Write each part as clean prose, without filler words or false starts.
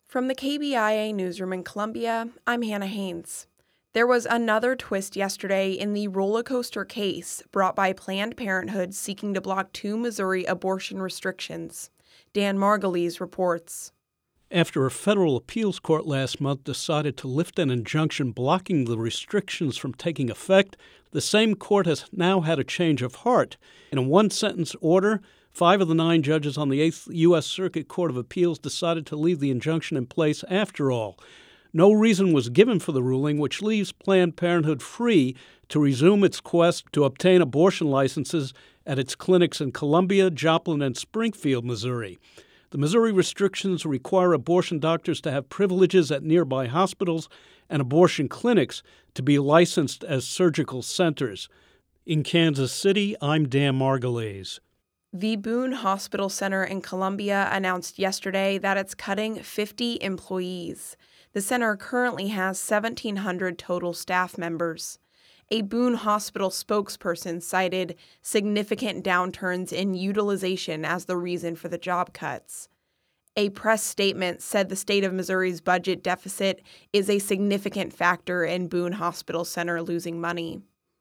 From the KBIA newsroom in Columbia, I'm Hannah Haynes. There was another twist yesterday in the roller coaster case brought by Planned Parenthood seeking to block 2 Missouri abortion restrictions. Dan Margulies reports. After a federal appeals court last month decided to lift an injunction blocking the restrictions from taking effect, the same court has now had a change of heart. In a one-sentence order, 5 of the 9 judges on the 8th U.S. Circuit Court of Appeals decided to leave the injunction in place after all. No reason was given for the ruling, which leaves Planned Parenthood free to resume its quest to obtain abortion licenses at its clinics in Columbia, Joplin, and Springfield, Missouri. The Missouri restrictions require abortion doctors to have privileges at nearby hospitals and abortion clinics to be licensed as surgical centers. In Kansas City, I'm Dan Margulies. The Boone Hospital Center in Columbia announced yesterday that it's cutting 50 employees. The center currently has 1,700 total staff members. A Boone Hospital spokesperson cited significant downturns in utilization as the reason for the job cuts. A press statement said the state of Missouri's budget deficit is a significant factor in Boone Hospital Center losing money.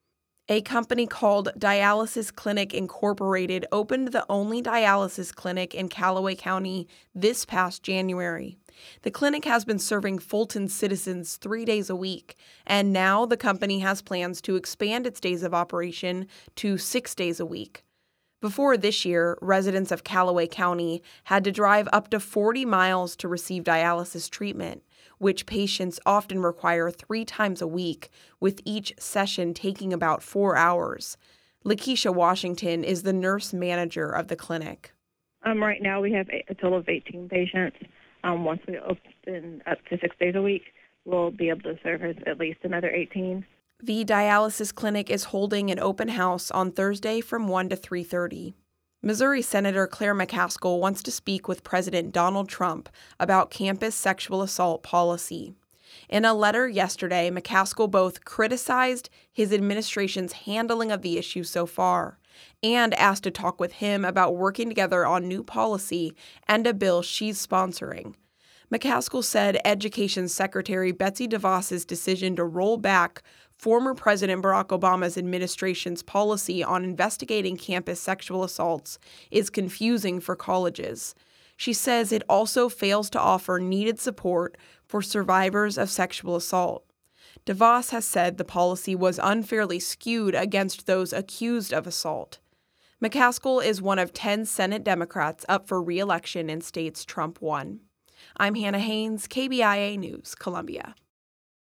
A company called Dialysis Clinic Incorporated opened the only dialysis clinic in Callaway County this past January. The clinic has been serving Fulton citizens 3 days a week, and now the company has plans to expand its days of operation to 6 days a week. Before this year, residents of Callaway County had to drive up to 40 miles to receive dialysis treatment, which patients often require 3 times a week, with each session taking about 4 hours. Lakeisha Washington is the nurse manager of the clinic. Right now we have a total of 18 patients. Once we open up to 6 days a week, we'll be able to service at least another 18. The dialysis clinic is holding an open house on Thursday from 1 to 3:30. Missouri Senator Claire McCaskill wants to speak with President Donald Trump about campus sexual assault policy. In a letter yesterday, McCaskill both criticized his administration's handling of the issue so far and asked to talk with him about working together on new policy and a bill she's sponsoring. McCaskill said Education Secretary Betsy DeVos's decision to roll back former President Barack Obama's administration's policy on investigating campus sexual assaults is confusing for colleges. She says it also fails to offer needed support for survivors of sexual assault. DeVos has said the policy was unfairly skewed against those accused of assault. McCaskill is one of 10 Senate Democrats up for re-election in states Trump won. I'm Hannah Haynes, KBIA News, Columbia.